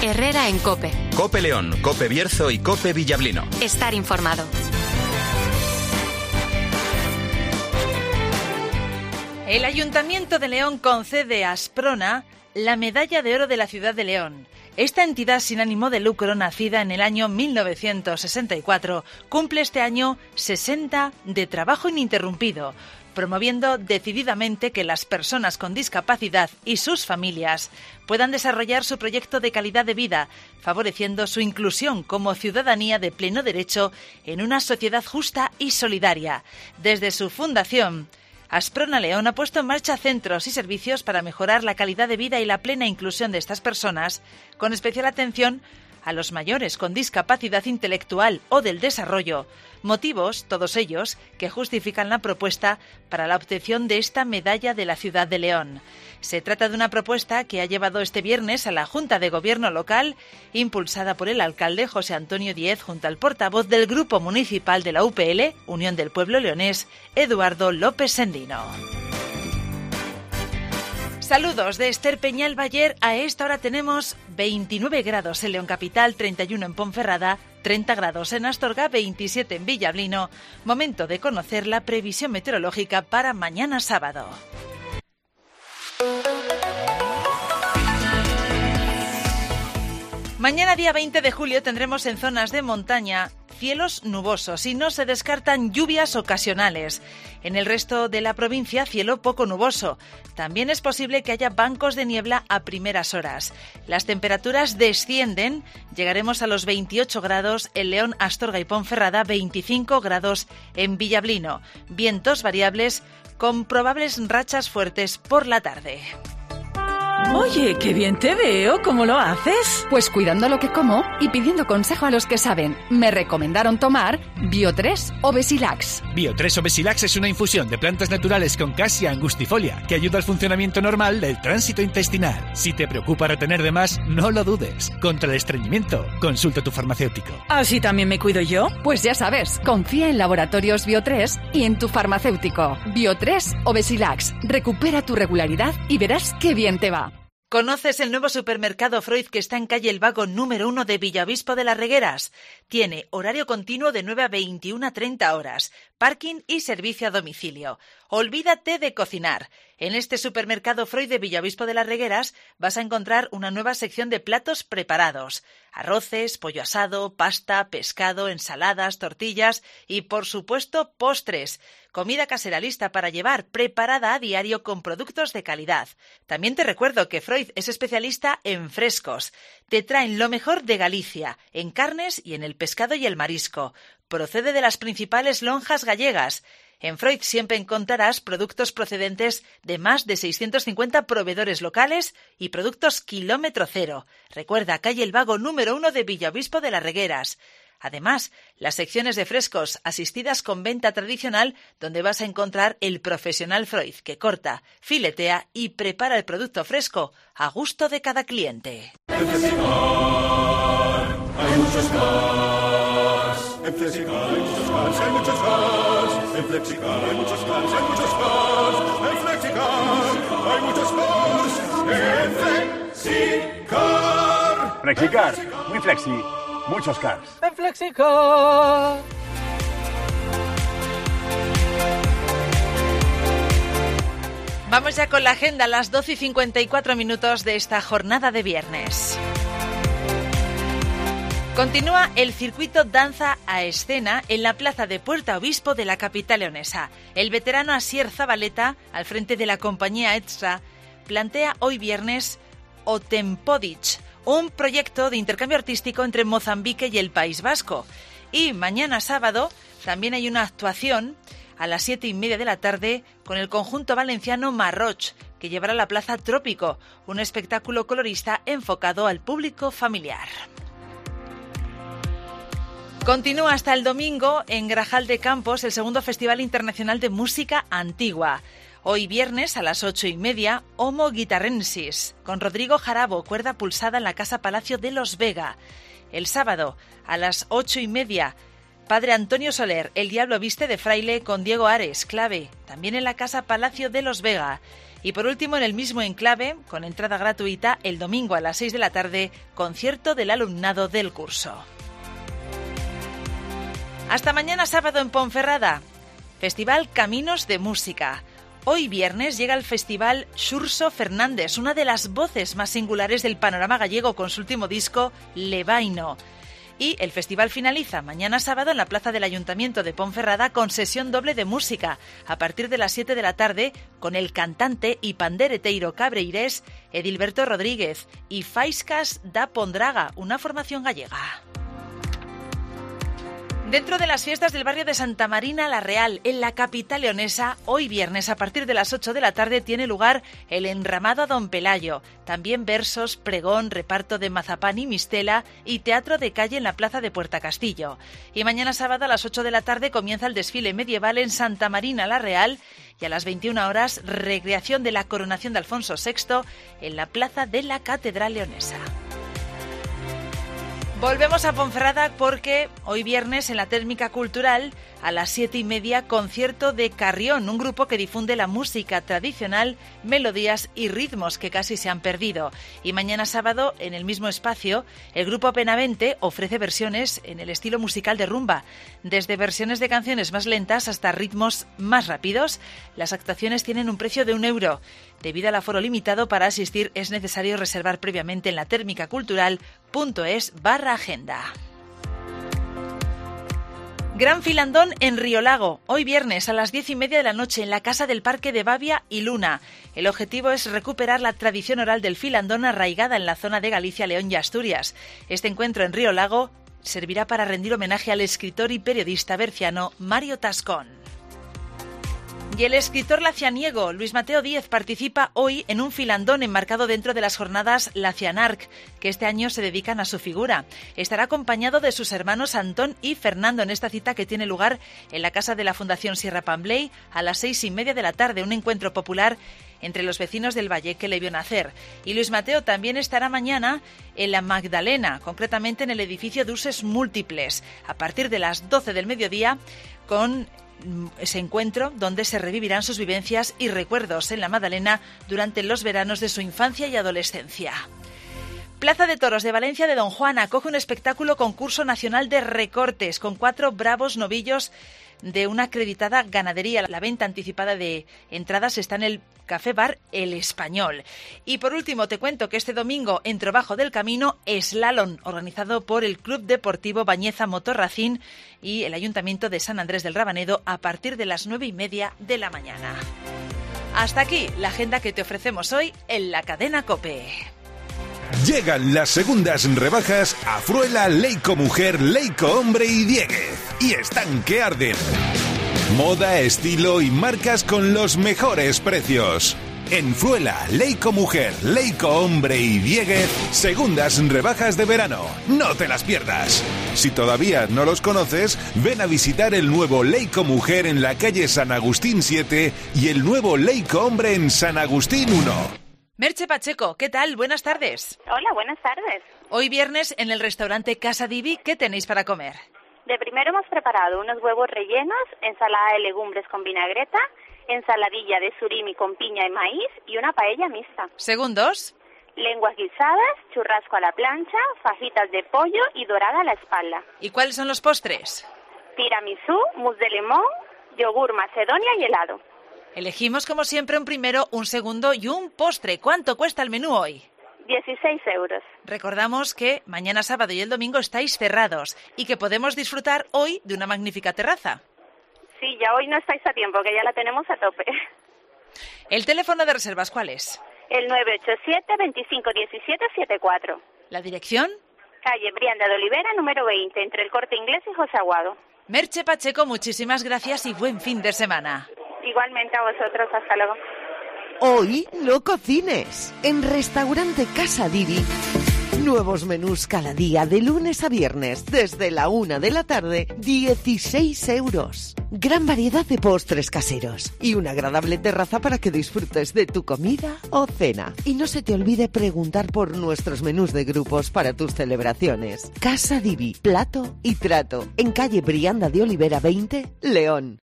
Herrera en COPE. COPE León, COPE Bierzo y COPE Villablino. Estar informado. El Ayuntamiento de León concede a Asprona la Medalla de Oro de la Ciudad de León. Esta entidad sin ánimo de lucro, nacida en el año 1964, cumple este año 60 de trabajo ininterrumpido, promoviendo decididamente que las personas con discapacidad y sus familias puedan desarrollar su proyecto de calidad de vida, favoreciendo su inclusión como ciudadanía de pleno derecho en una sociedad justa y solidaria. Desde su fundación, Asprona León ha puesto en marcha centros y servicios para mejorar la calidad de vida y la plena inclusión de estas personas, con especial atención a los mayores con discapacidad intelectual o del desarrollo, motivos, todos ellos, que justifican la propuesta para la obtención de esta medalla de la Ciudad de León. Se trata de una propuesta que ha llevado este viernes a la Junta de Gobierno local, impulsada por el alcalde José Antonio Díez junto al portavoz del Grupo Municipal de la UPL, Unión del Pueblo Leonés, Eduardo López Sendino. Saludos de Esther Peñal Bayer. A esta hora tenemos 29 grados en León Capital, 31 en Ponferrada, 30 grados en Astorga, 27 en Villablino. Momento de conocer la previsión meteorológica para mañana sábado. Mañana día 20 de julio tendremos en zonas de montaña cielos nubosos y no se descartan lluvias ocasionales. En el resto de la provincia, cielo poco nuboso. También es posible que haya bancos de niebla a primeras horas. Las temperaturas descienden, llegaremos a los 28 grados en León, Astorga y Ponferrada, 25 grados en Villablino. Vientos variables con probables rachas fuertes por la tarde. Oye, qué bien te veo, ¿cómo lo haces? Pues cuidando lo que como y pidiendo consejo a los que saben. Me recomendaron tomar Bio3 o Besilax. Bio3 o Besilax es una infusión de plantas naturales con casia angustifolia que ayuda al funcionamiento normal del tránsito intestinal. Si te preocupa retener de más, no lo dudes. Contra el estreñimiento, consulta a tu farmacéutico. ¿Así también me cuido yo? Pues ya sabes, confía en Laboratorios Bio3 y en tu farmacéutico. Bio3 o Besilax. Recupera tu regularidad y verás qué bien te va. ¿Conoces el nuevo supermercado Freud que está en calle El Vago número 1 de Villaobispo de las Regueras? Tiene horario continuo de 9 a 21 a 30 horas, parking y servicio a domicilio. Olvídate de cocinar. En este supermercado Freud de Villaobispo de las Regueras vas a encontrar una nueva sección de platos preparados. Arroces, pollo asado, pasta, pescado, ensaladas, tortillas y, por supuesto, postres. Comida casera lista para llevar, preparada a diario con productos de calidad. También te recuerdo que Freud es especialista en frescos. Te traen lo mejor de Galicia, en carnes y en el pescado y el marisco. Procede de las principales lonjas gallegas. En Freud siempre encontrarás productos procedentes de más de 650 proveedores locales y productos kilómetro cero. Recuerda, calle El Vago número 1 de Villaobispo de las Regueras. Además, las secciones de frescos asistidas con venta tradicional, donde vas a encontrar el profesional Freud que corta, filetea y prepara el producto fresco a gusto de cada cliente. En Flexicar hay muchos cars. En Flexicar hay muchos cars, hay muchos cars. En Flexicar hay muchos cars, hay muchos cars. En Flexicar hay muchos cars. En Flexicar. Flexicar, muy flexi. Muchos cars. En Flexicar. Vamos ya con la agenda a las 12:54 de esta jornada de viernes. Continúa el circuito Danza a Escena en la plaza de Puerta Obispo de la capital leonesa. El veterano Asier Zabaleta, al frente de la compañía ETSA, plantea hoy viernes Otempodich, un proyecto de intercambio artístico entre Mozambique y el País Vasco. Y mañana sábado también hay una actuación a las 7:30 de la tarde con el conjunto valenciano Marroch, que llevará a la Plaza Trópico, un espectáculo colorista enfocado al público familiar. Continúa hasta el domingo en Grajal de Campos el segundo Festival Internacional de Música Antigua. Hoy viernes a las 8:30, Homo Guitarrensis, con Rodrigo Jarabo, cuerda pulsada en la Casa Palacio de Los Vega. El sábado a las 8:30, Padre Antonio Soler, El Diablo viste de fraile, con Diego Ares, clave, también en la Casa Palacio de Los Vega. Y por último, en el mismo enclave, con entrada gratuita, el domingo a las 6 de la tarde, concierto del alumnado del curso. Hasta mañana sábado en Ponferrada, Festival Caminos de Música. Hoy viernes llega el Festival Xurxo Fernández, una de las voces más singulares del panorama gallego con su último disco, Levaino. Y el festival finaliza mañana sábado en la plaza del Ayuntamiento de Ponferrada con sesión doble de música a partir de las 7 de la tarde con el cantante y pandereteiro cabreirés Edilberto Rodríguez y Faiscas da Pondraga, una formación gallega. Dentro de las fiestas del barrio de Santa Marina la Real, en la capital leonesa, hoy viernes a partir de las 8 de la tarde tiene lugar el enramado a Don Pelayo. También versos, pregón, reparto de mazapán y mistela y teatro de calle en la plaza de Puerta Castillo. Y mañana sábado a las 8 de la tarde comienza el desfile medieval en Santa Marina la Real y a las 21 horas recreación de la coronación de Alfonso VI en la plaza de la Catedral Leonesa. Volvemos a Ponferrada porque hoy viernes en la Térmica Cultural a las 7:30 concierto de Carrión, un grupo que difunde la música tradicional, melodías y ritmos que casi se han perdido. Y mañana sábado en el mismo espacio el grupo Penavente ofrece versiones en el estilo musical de rumba, desde versiones de canciones más lentas hasta ritmos más rápidos. Las actuaciones tienen un precio de €1. Debido al aforo limitado, para asistir es necesario reservar previamente en la termicacultural.es/agenda. Gran filandón en Riolago, hoy viernes a las 10:30 de la noche en la Casa del Parque de Bavia y Luna. El objetivo es recuperar la tradición oral del filandón arraigada en la zona de Galicia, León y Asturias. Este encuentro en Riolago servirá para rendir homenaje al escritor y periodista berciano Mario Tascón. Y el escritor lacianiego Luis Mateo Díez participa hoy en un filandón enmarcado dentro de las jornadas Lacianarc, que este año se dedican a su figura. Estará acompañado de sus hermanos Antón y Fernando en esta cita que tiene lugar en la casa de la Fundación Sierra Pambley a las 6:30 de la tarde, un encuentro popular entre los vecinos del Valle que le vio nacer. Y Luis Mateo también estará mañana en la Magdalena, concretamente en el edificio de usos múltiples, a partir de las 12 del mediodía, con ese encuentro donde se revivirán sus vivencias y recuerdos en la Magdalena durante los veranos de su infancia y adolescencia. Plaza de Toros de Valencia de Don Juan acoge un espectáculo concurso nacional de recortes con 4 bravos novillos de una acreditada ganadería. La venta anticipada de entradas está en el Café Bar El Español. Y por último te cuento que este domingo en Trobajo del Camino, slalom organizado por el Club Deportivo Bañeza Motorracín y el Ayuntamiento de San Andrés del Rabanedo a partir de las 9:30 de la mañana. Hasta aquí la agenda que te ofrecemos hoy en la cadena COPE. Llegan las segundas rebajas a Fruela, Leico Mujer, Leico Hombre y Dieguez. Y están que arden. Moda, estilo y marcas con los mejores precios. En Fruela, Leico Mujer, Leico Hombre y Dieguez, segundas rebajas de verano. No te las pierdas. Si todavía no los conoces, ven a visitar el nuevo Leico Mujer en la calle San Agustín 7 y el nuevo Leico Hombre en San Agustín 1. Merche Pacheco, ¿qué tal? Buenas tardes. Hola, buenas tardes. Hoy viernes en el restaurante Casa Divi, ¿qué tenéis para comer? De primero hemos preparado unos huevos rellenos, ensalada de legumbres con vinagreta, ensaladilla de surimi con piña y maíz y una paella mixta. Segundos. Lenguas guisadas, churrasco a la plancha, fajitas de pollo y dorada a la espalda. ¿Y cuáles son los postres? Tiramisú, mousse de limón, yogur macedonia y helado. Elegimos como siempre un primero, un segundo y un postre. ¿Cuánto cuesta el menú hoy? 16 euros. Recordamos que mañana sábado y el domingo estáis cerrados y que podemos disfrutar hoy de una magnífica terraza. Sí, ya hoy no estáis a tiempo, que ya la tenemos a tope. ¿El teléfono de reservas cuál es? El 987 25 17 74. ¿La dirección? Calle Brianda de Olivera, número 20, entre el Corte Inglés y José Aguado. Merche Pacheco, muchísimas gracias y buen fin de semana. Igualmente a vosotros, hasta luego. Hoy no cocines. En Restaurante Casa Divi. Nuevos menús cada día de lunes a viernes desde la 1 de la tarde, 16 euros. Gran variedad de postres caseros y una agradable terraza para que disfrutes de tu comida o cena. Y no se te olvide preguntar por nuestros menús de grupos para tus celebraciones. Casa Divi, plato y trato. En calle Brianda de Olivera 20, León.